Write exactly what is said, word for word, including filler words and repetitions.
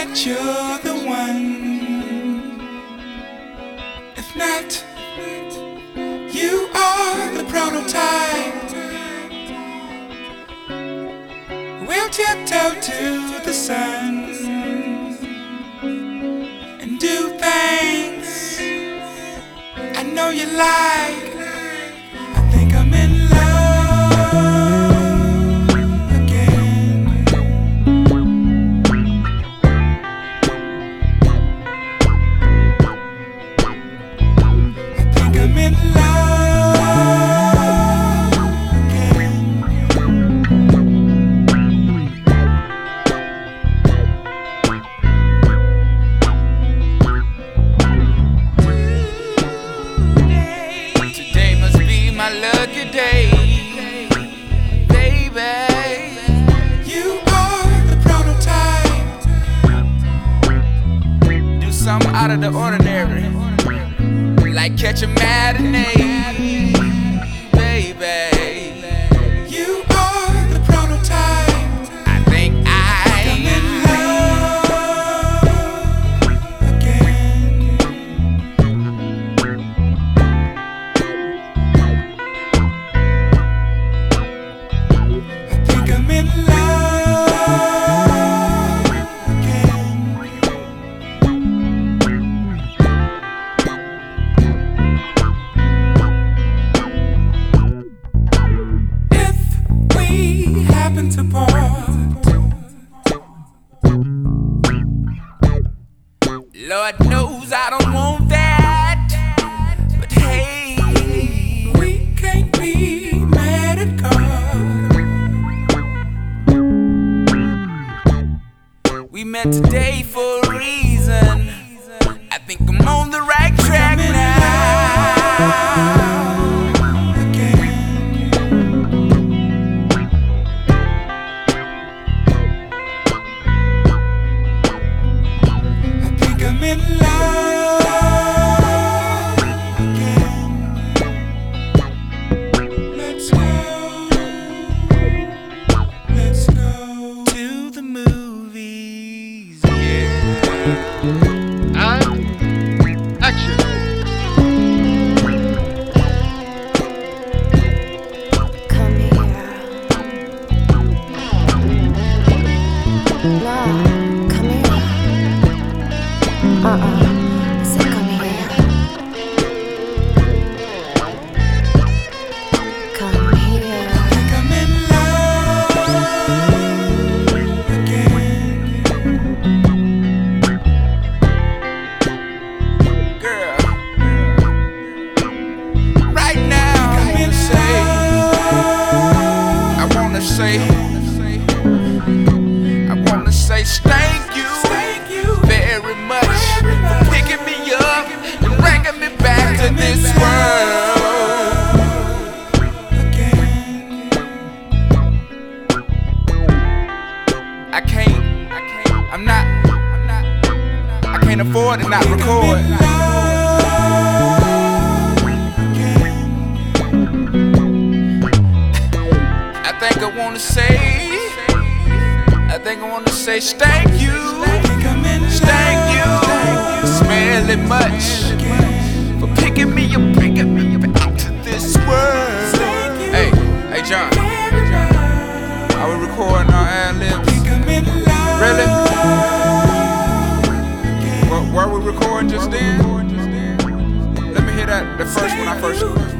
that you're the one. If not, you are the prototype. We'll tiptoe to the sun and do things I know you like. I think I'm in love again. I think I'm in love again. Today must be my lucky day, baby. You are the prototype. Do something out of the ordinary, like catch a matinee, baby. You are the prototype. I think I'm in love again. I think I'm in love again. If we happen to part, Lord knows I don't want that. But hey, we can't be mad at God. We met today for a reason. I think I'm on the right track now. I think I'm in love again. Let's go, let's go to the movies, yeah. And action. Come here. No, come here. Uh-uh. I said come here. Come here. I think I'm in love again. Girl, right now I wanna say, I wanna say, I wanna say thank you, very much for picking me up and bringing me back to this world again. I can't, I can't, I'm not, I'm not, I can't afford to not record. I think I wanna say, I think I wanna say thank you, thank you, smelly much, for picking me up, bringing me back to this world. Hey, hey John, are we recording our ad-libs? Really? Were, were we recording just then? Let me hear that, the first one I first.